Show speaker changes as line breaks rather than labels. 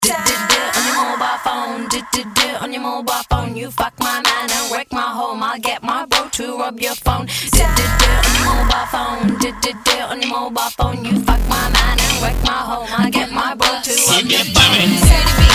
On your mobile phone, on your mobile phone, you fuck my mind and wreck my home. I'll get my bro to rub your phone. On your mobile phone, on your mobile phone, you fuck my mind and wreck my home. I'll get my bro to rub your phone.